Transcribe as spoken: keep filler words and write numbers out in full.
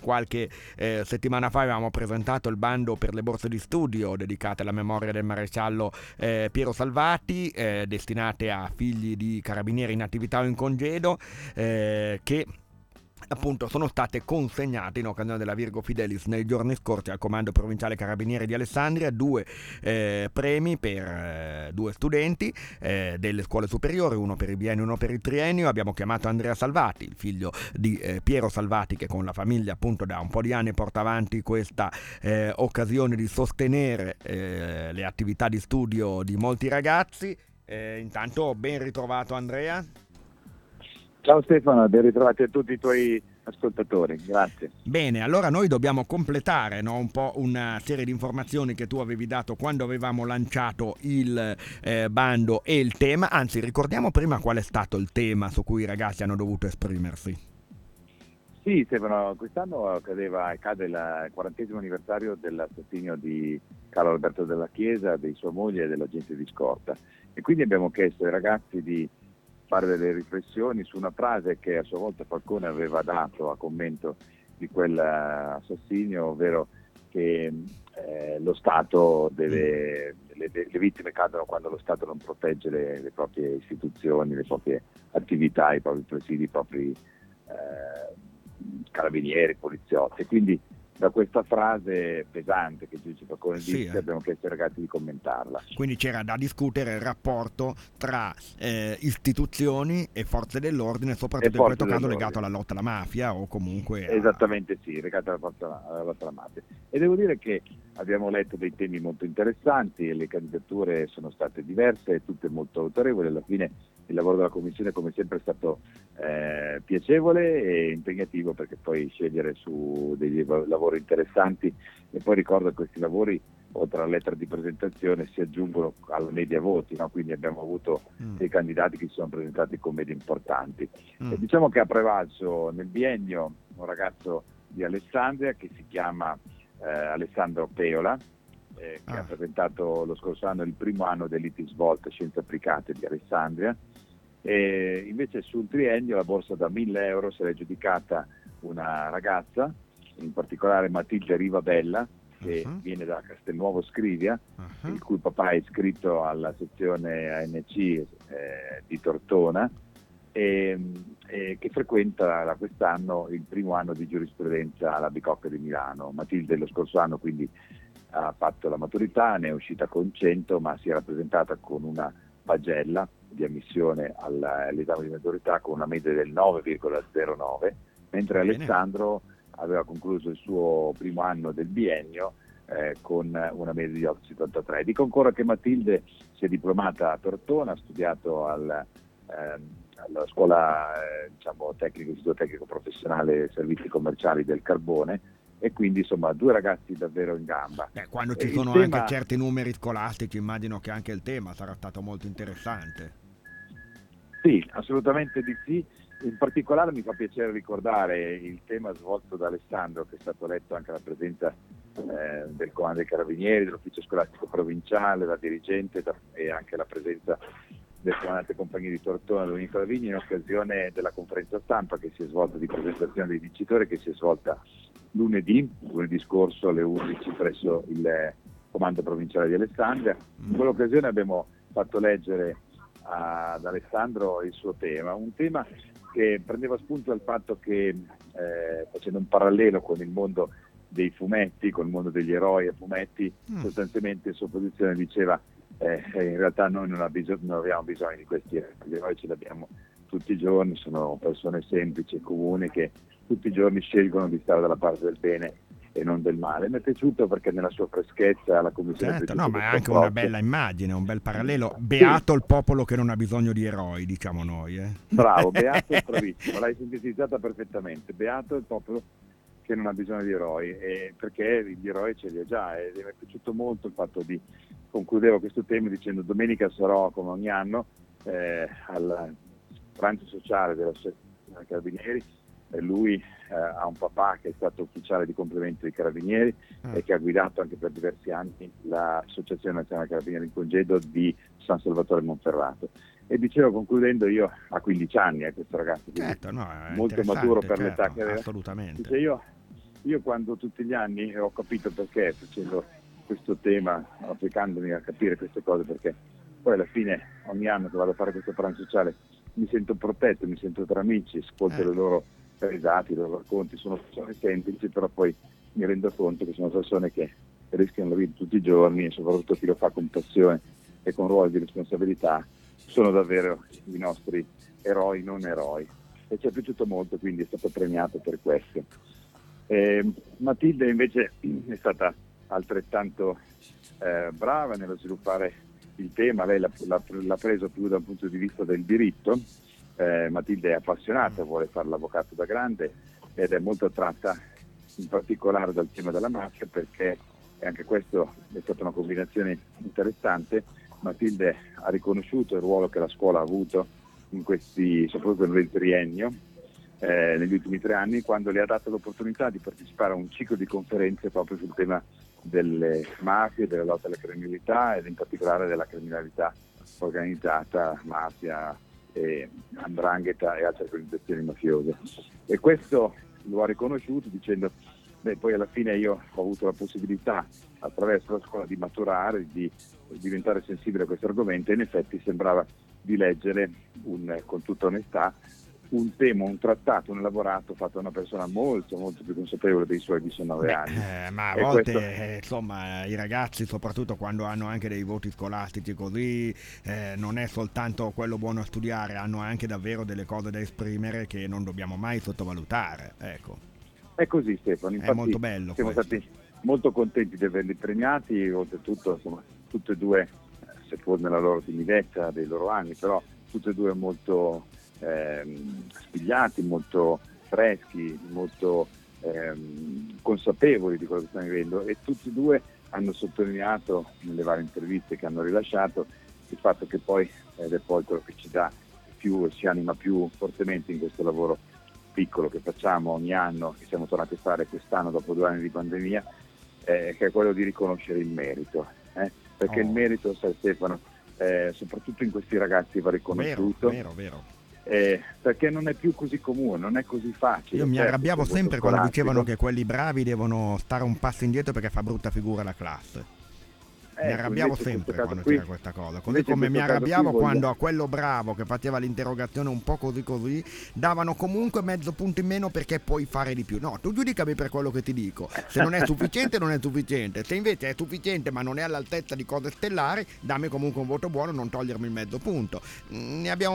qualche eh, settimana fa avevamo presentato il bando per le borse di studio dedicate alla memoria del maresciallo eh, Piero Salvati, eh, destinate a figli di carabinieri in attività o in congedo, eh, che appunto sono state consegnate in occasione della Virgo Fidelis nei giorni scorsi al Comando Provinciale Carabinieri di Alessandria, due eh, premi per eh, due studenti eh, delle scuole superiori, uno per il biennio e uno per il triennio. Abbiamo chiamato Andrea Salvati, il figlio di eh, Piero Salvati, che con la famiglia appunto da un po' di anni porta avanti questa eh, occasione di sostenere eh, le attività di studio di molti ragazzi. Eh, intanto ben ritrovato Andrea. Ciao Stefano, ben ritrovati a tutti i tuoi ascoltatori, grazie. Bene, allora noi dobbiamo completare, no, un po' una serie di informazioni che tu avevi dato quando avevamo lanciato il eh, bando e il tema. Anzi, ricordiamo prima qual è stato il tema su cui i ragazzi hanno dovuto esprimersi. Sì Stefano, quest'anno cadeva, cade il quarantesimo anniversario dell'assassinio di Carlo Alberto Della Chiesa, di sua moglie e dell'agente di scorta, e quindi abbiamo chiesto ai ragazzi di fare delle riflessioni su una frase che a sua volta Falcone aveva dato a commento di quell'assassinio, ovvero che eh, lo Stato deve, le, le vittime cadono quando lo Stato non protegge le, le proprie istituzioni, le proprie attività, i propri presidi, i propri eh, carabinieri, poliziotti. Quindi da questa frase pesante che Giudice Falcone Sì, disse, eh. abbiamo chiesto ai ragazzi di commentarla. Quindi c'era da discutere il rapporto tra eh, istituzioni e forze dell'ordine, soprattutto E in questo forze caso dell'ordine. legato alla lotta alla mafia o comunque a... Esattamente sì, legata alla forza- alla lotta alla mafia. E devo dire che abbiamo letto dei temi molto interessanti e le candidature sono state diverse, tutte molto autorevoli. Alla fine il lavoro della Commissione come sempre è stato eh, piacevole e impegnativo, perché poi scegliere su dei lavori interessanti, e poi ricordo che questi lavori oltre alla lettera di presentazione si aggiungono alla media voti, no? Quindi abbiamo avuto Mm. dei candidati che si sono presentati con medie importanti. Mm. E diciamo che ha prevalso nel biennio un ragazzo di Alessandria che si chiama eh, Alessandro Peola, eh, che Ah. ha presentato lo scorso anno il primo anno dell'I T I Svolta Scienze Applicate di Alessandria. E invece sul triennio la borsa da mille euro se l'è giudicata una ragazza, in particolare Matilde Rivabella, che Uh-huh. viene da Castelnuovo Scrivia, Uh-huh. il cui papà è iscritto alla sezione A N C eh, di Tortona, e, e che frequenta da quest'anno il primo anno di giurisprudenza alla Bicocca di Milano. Matilde lo scorso anno quindi ha fatto la maturità, ne è uscita con cento, ma si era presentata con una pagella di ammissione all'esame di maturità con una media del nove virgola zero nove, mentre Bene. Alessandro aveva concluso il suo primo anno del biennio eh, con una media di otto virgola settantatré. Dico ancora che Matilde si è diplomata a Tortona, ha studiato al, ehm, alla scuola eh, diciamo, tecnico, istituto tecnico professionale servizi commerciali del Carbone, e quindi insomma due ragazzi davvero in gamba. Beh, quando Eh, ci il sono tema- anche certi numeri scolastici, immagino che anche il tema sarà stato molto interessante. Sì, assolutamente di sì. In particolare mi fa piacere ricordare il tema svolto da Alessandro, che è stato letto anche alla presenza eh, del Comando dei Carabinieri, dell'Ufficio Scolastico Provinciale, la dirigente da, e anche la presenza del Comandante Compagnia di Tortona, Domenico Lavigni, in occasione della conferenza stampa che si è svolta di presentazione dei vincitori, che si è svolta lunedì, lunedì scorso alle undici presso il Comando Provinciale di Alessandria. In quell'occasione abbiamo fatto leggere ad Alessandro il suo tema, un tema che prendeva spunto dal fatto che, eh, facendo un parallelo con il mondo dei fumetti, con il mondo degli eroi e fumetti, Mm. sostanzialmente in sua posizione diceva eh, in realtà noi non, bisog- non abbiamo bisogno di questi eroi, gli eroi ce li abbiamo tutti i giorni, sono persone semplici e comuni che tutti i giorni scelgono di stare dalla parte del bene e non del male. Mi è piaciuto perché nella sua freschezza la Commissione Certo, è no, piaciuto ma è questo anche una approccio. bella immagine, un bel parallelo. Beato il popolo che non ha bisogno di eroi, diciamo noi. Eh. Bravo, beato, bravissimo, l'hai sintetizzata perfettamente. Beato il popolo che non ha bisogno di eroi, e perché gli eroi ce li ha già. E mi è piaciuto molto il fatto di, concludevo questo tema dicendo: domenica sarò come ogni anno eh, al pranzo sociale dell'Associazione dei Carabinieri. E lui eh, ha un papà che è stato ufficiale di complemento dei Carabinieri Ah. e che ha guidato anche per diversi anni l'Associazione Nazionale Carabinieri in Congedo di San Salvatore Monferrato. E dicevo, concludendo, io a quindici anni, eh, questo ragazzo, quindi Certo, no, è molto maturo per interessante, l'età certo, che aveva. assolutamente. Dice: io io quando tutti gli anni ho capito perché facendo questo tema, applicandomi a capire queste cose, perché poi alla fine ogni anno che vado a fare questo pranzo sociale mi sento protetto, mi sento tra amici, ascolto Eh. le loro risate, i loro racconti, sono persone semplici, però poi mi rendo conto che sono persone che rischiano la vita tutti i giorni e soprattutto chi lo fa con passione e con ruoli di responsabilità sono davvero i nostri eroi, non eroi. E ci è piaciuto molto, quindi è stato premiato per questo. Eh, Matilde invece è stata altrettanto eh, brava nello sviluppare il tema, lei l'ha, l'ha, l'ha preso più da un punto di vista del diritto. eh, Matilde è appassionata, vuole fare l'avvocato da grande ed è molto attratta in particolare dal tema della mafia, perché anche questo è stata una combinazione interessante. Matilde ha riconosciuto il ruolo che la scuola ha avuto in questi, soprattutto nel triennio, eh, negli ultimi tre anni, quando le ha dato l'opportunità di partecipare a un ciclo di conferenze proprio sul tema delle mafie, della lotta alla criminalità ed in particolare della criminalità organizzata, mafia, e 'ndrangheta e altre organizzazioni mafiose. E questo lo ha riconosciuto dicendo, beh, poi alla fine io ho avuto la possibilità attraverso la scuola di maturare, di diventare sensibile a questo argomento, e in effetti sembrava di leggere, un, con tutta onestà, un tema, un trattato, un elaborato fatto da una persona molto molto più consapevole dei suoi diciannove Beh, anni. eh, ma a E volte, questo... eh, insomma, i ragazzi, soprattutto quando hanno anche dei voti scolastici così, eh, non è soltanto quello buono a studiare, hanno anche davvero delle cose da esprimere che non dobbiamo mai sottovalutare, ecco. È così, Stefano, È molto infatti bello siamo questo. stati molto contenti di averli premiati, oltretutto insomma, tutte e due, seppur nella loro timidezza dei loro anni, però tutte e due molto ehm, spigliati, molto freschi, molto ehm, consapevoli di quello che stanno vivendo, e tutti e due hanno sottolineato nelle varie interviste che hanno rilasciato il fatto che poi, ed è poi quello che ci dà più e ci anima più fortemente in questo lavoro piccolo che facciamo ogni anno, che siamo tornati a fare quest'anno dopo due anni di pandemia, eh, che è quello di riconoscere il merito, eh? perché Oh. il merito, sai Stefano, eh, soprattutto in questi ragazzi va riconosciuto, Vero, vero, vero. eh, perché non è più così comune, non è così facile. Io mi Certo, arrabbiavo c'è il voto sempre quando dicevano scolastico. che quelli bravi devono stare un passo indietro perché fa brutta figura la classe. Mi Ecco, arrabbiavo invece in questo sempre caso quando qui, c'era questa cosa, così invece in come mi questo caso qui arrabbiavo voglio... quando a quello bravo che faceva l'interrogazione un po' così così davano comunque mezzo punto in meno perché puoi fare di più. No, tu giudicami per quello che ti dico. Se non è sufficiente non è sufficiente, se invece è sufficiente ma non è all'altezza di cose stellari, dammi comunque un voto buono, non togliermi il mezzo punto. Ne abbiamo